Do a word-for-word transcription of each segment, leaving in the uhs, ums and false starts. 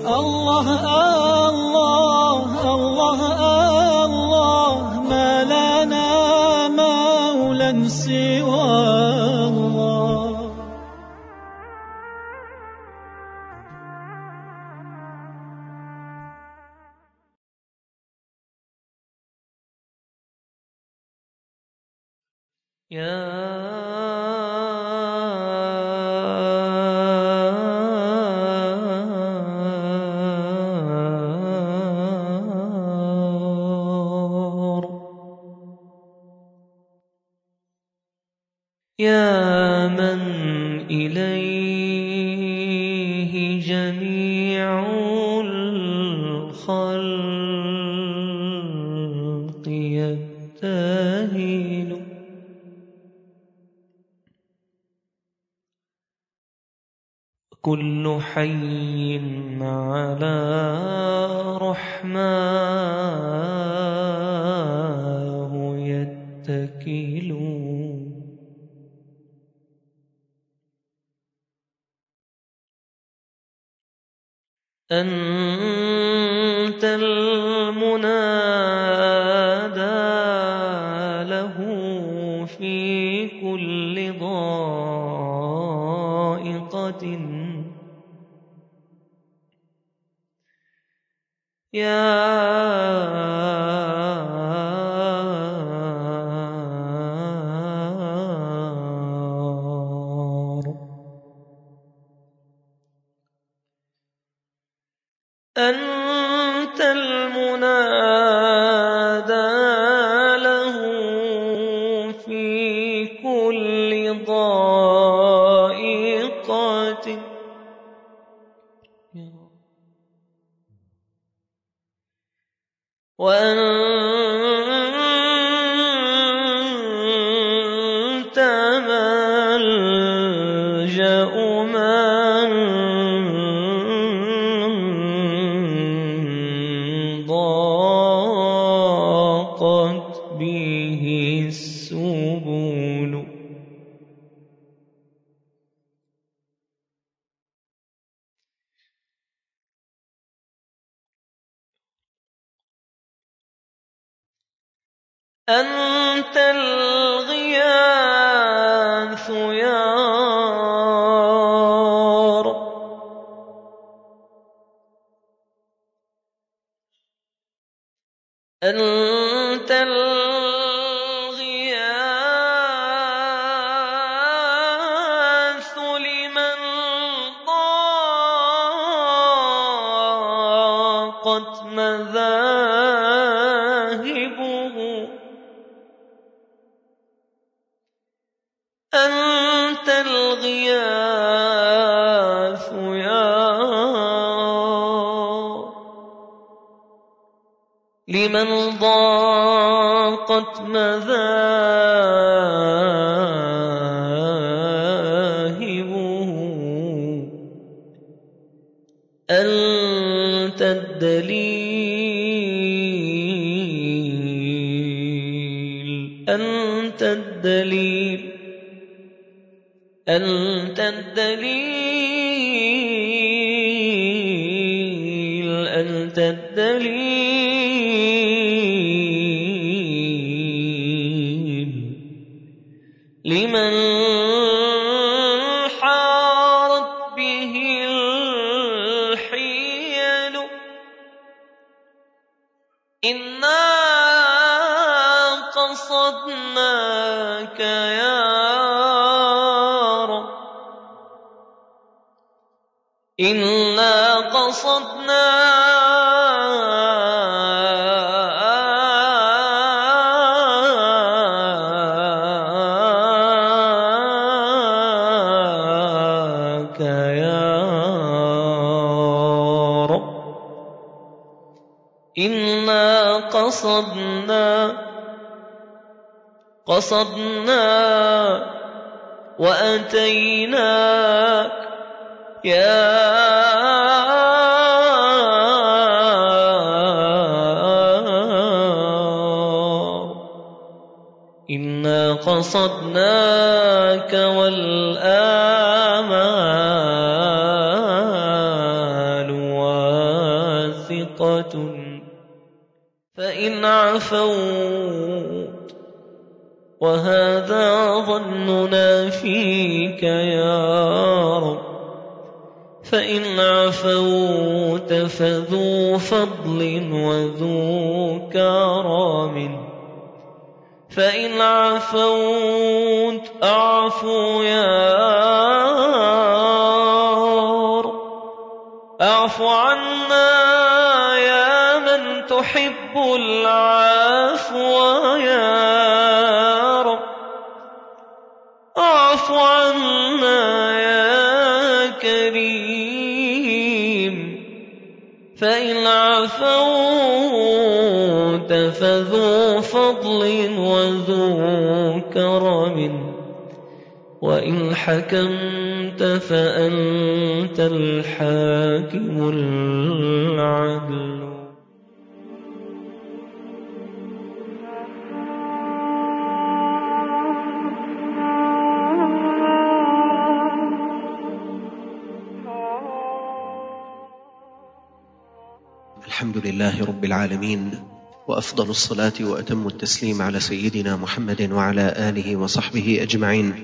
الله الله الله الله ما لنا مولا سوى الله. يا يا من إليه جميع الخلق يبتهل، كل حي على رحماه يتكل. أنت المنادى له في كل ضائقة، يا أنت المنادى له في كل ضائقة، وأنت ملجأ من ضاقت به السبل. أنت الغياث يا رب، أنت الغياث لمن ضاقت مذاهبه، أنت الغياث يا لمن ضاقت مذاهبه، أنت الدليل، أنت الدليل، أنت الدليل، أنت الدليل لمن حارت به الحيل. إنا قصدناك يا رب، إنا قصدناك يا رب، إنا قصدنا قصدنا وأتيناك يا إنا قصدناك والآمال نفقة فإن عفوت وهذا ظننا فيك يا رب فإن عفوت فذو فضل وذو كرم فإن عفوت أعفو يا رب أعف عنا يا من تحب العفو يا رب أعف عنا يا كريم فإن عفوت فذو فضل وذو كرم وإن حكمت فأنت الحاكم العدل. الحمد لله رب العالمين، وأفضل الصلاة وأتم التسليم على سيدنا محمد وعلى آله وصحبه أجمعين.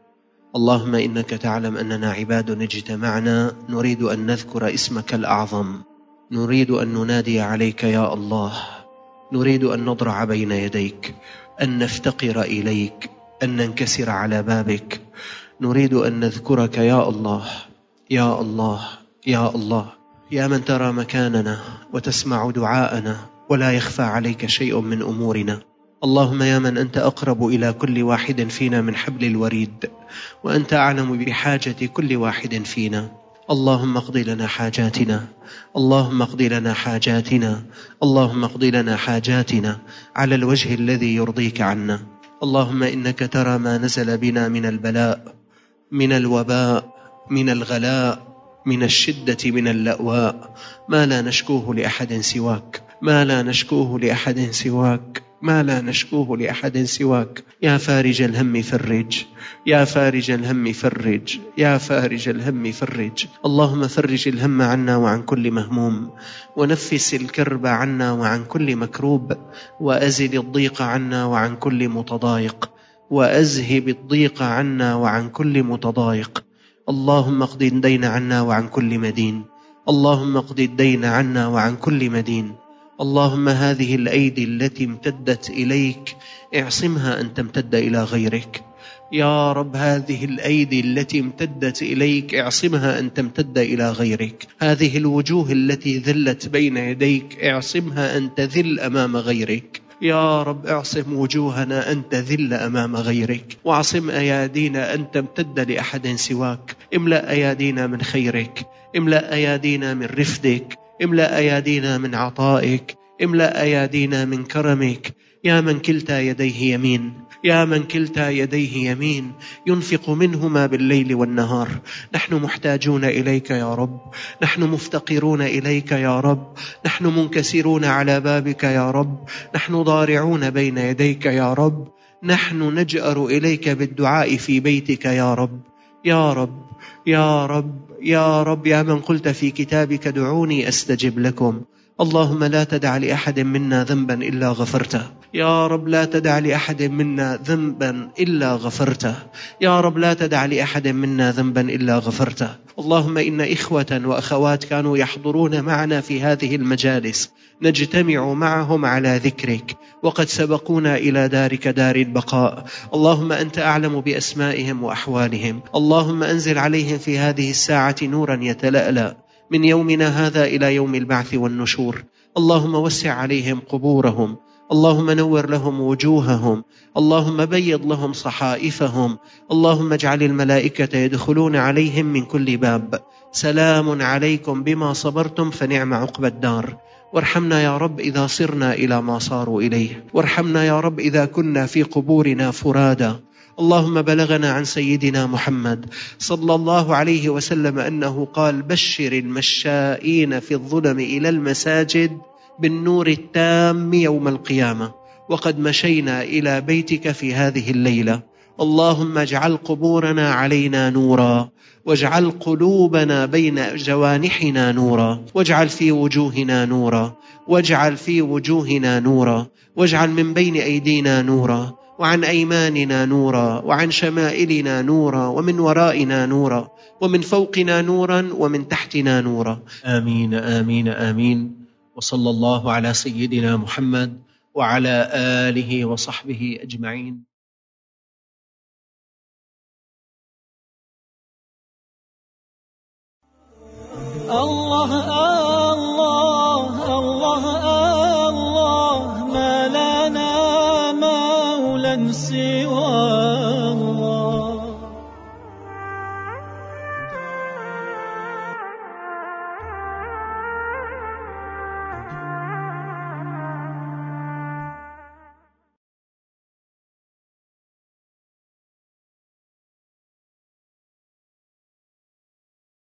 اللهم إنك تعلم أننا عباد اجتمعنا نريد أن نذكر اسمك الأعظم، نريد أن ننادي عليك يا الله، نريد أن نضرع بين يديك، أن نفتقر إليك، أن ننكسر على بابك، نريد أن نذكرك يا الله يا الله يا الله، يا من ترى مكاننا وتسمع دعاءنا ولا يخفى عليك شيء من أمورنا. اللهم يا من أنت أقرب إلى كل واحد فينا من حبل الوريد، وأنت أعلم بحاجة كل واحد فينا. اللهم اقض لنا حاجاتنا، اللهم اقض لنا حاجاتنا، اللهم اقض لنا حاجاتنا على الوجه الذي يرضيك عنا. اللهم إنك ترى ما نزل بنا من البلاء، من الوباء، من الغلاء، من الشدة، من اللأواء، ما لا نشكوه لأحد سواك، ما لا نشكوه لأحد سواك، ما لا نشكوه لأحد سواك. يا فارج الهم فرج، يا فارج الهم فرج، يا فارج الهم فرج. اللهم فرج الهم عنا وعن كل مهموم، ونفس الكرب عنا وعن كل مكروب، وأزل الضيق عنا وعن كل متضايق، وأذهب الضيق عنا وعن كل متضايق. اللهم اقض الدين عنا وعن كل مدين، اللهم اقض الدين عنا وعن كل مدين. اللهم هذه الأيدي التي امتدت إليك اعصمها أن تمتد إلى غيرك يا رب، هذه الأيدي التي امتدت إليك اعصمها أن تمتد إلى غيرك. هذه الوجوه التي ذلت بين يديك اعصمها أن تذل أمام غيرك يا رب. اعصم وجوهنا أن تذل أمام غيرك، واعصم أيادينا أن تمتد لأحد سواك. املأ أيادينا من خيرك، املأ أيادينا من رفدك، املأ أيادينا من عطائك، املأ أيادينا من كرمك. يا من كلتا يديه يمين، يا من كلتا يديه يمين ينفق منهما بالليل والنهار. نحن محتاجون إليك يا رب، نحن مفتقرون إليك يا رب، نحن منكسرون على بابك يا رب، نحن ضارعون بين يديك يا رب، نحن نجأر إليك بالدعاء في بيتك يا رب يا رب يا رب يا رب. يا من قلت في كتابك دعوني أستجب لكم. اللهم لا تدع لأحد منا ذنبا إلا غفرته يا رب، لا تدع لأحد منا ذنبا إلا غفرته يا رب، لا تدع لأحد منا ذنبا إلا غفرته. اللهم إن إخوة وأخوات كانوا يحضرون معنا في هذه المجالس نجتمع معهم على ذكرك، وقد سبقونا إلى دارك دار البقاء. اللهم أنت أعلم بأسمائهم وأحوالهم. اللهم أنزل عليهم في هذه الساعة نورا يتلألأ من يومنا هذا إلى يوم البعث والنشور. اللهم وسع عليهم قبورهم، اللهم نور لهم وجوههم، اللهم بيض لهم صحائفهم. اللهم اجعل الملائكة يدخلون عليهم من كل باب. سلام عليكم بما صبرتم فنعم عقبى الدار. وارحمنا يا رب إذا صرنا إلى ما صاروا إليه، وارحمنا يا رب إذا كنا في قبورنا فرادا. اللهم بلغنا عن سيدنا محمد صلى الله عليه وسلم أنه قال: بشر المشائين في الظلم إلى المساجد بالنور التام يوم القيامة. وقد مشينا إلى بيتك في هذه الليلة، اللهم اجعل قبورنا علينا نورا، واجعل قلوبنا بين جوانحنا نورا، واجعل في وجوهنا نورا، واجعل في وجوهنا نورا، واجعل من بين أيدينا نورا، وعن أيماننا نورا، وعن شمائلنا نورا، ومن ورائنا نورا، ومن فوقنا نورا، ومن تحتنا نورا. آمين آمين آمين. وصلى الله على سيدنا محمد وعلى آله وصحبه أجمعين. الله